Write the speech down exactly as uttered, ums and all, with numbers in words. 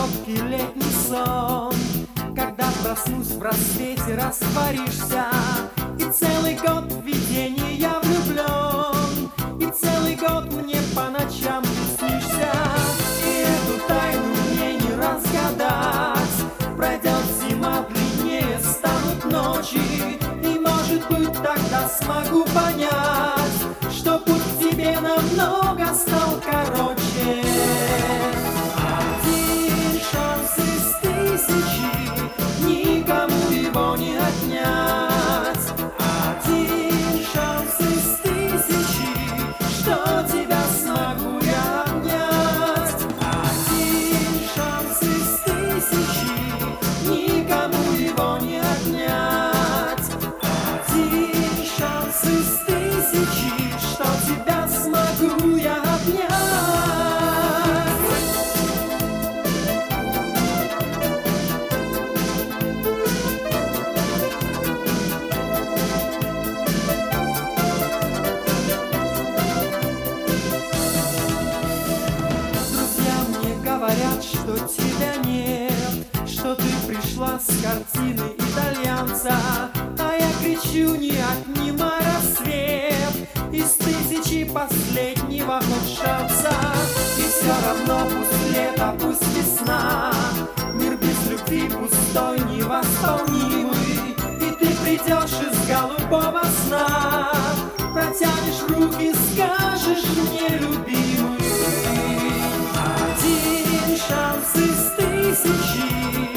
короткий летний сон, когда проснусь в рассвете, растворишься, и целый год в видении я влюблен, и целый год мне по ночам ты снишься. И эту тайну мне не разгадать, пройдет зима, длиннее станут ночи, и может быть тогда смогу понять, что путь к тебе намного стал короче. Один шанс из тысячи, никому его не отнять. Один шанс из тысячи, что тебя смогу я обнять. Один шанс из тысячи, никому его не отнять. Один шанс из тысячи, что тебя смогу я обнять. Говорят, что тебя нет, что ты пришла с картины итальянца, а я кричу: не отнимай рассвет из тысячи последнего хоть шанса. И все равно пусть лето, пусть весна, мир без любви пустой, невосполнимый, и ты придешь из голубого сна, протянешь руки, скажешь мне, любимый. Один шанс из тысячи,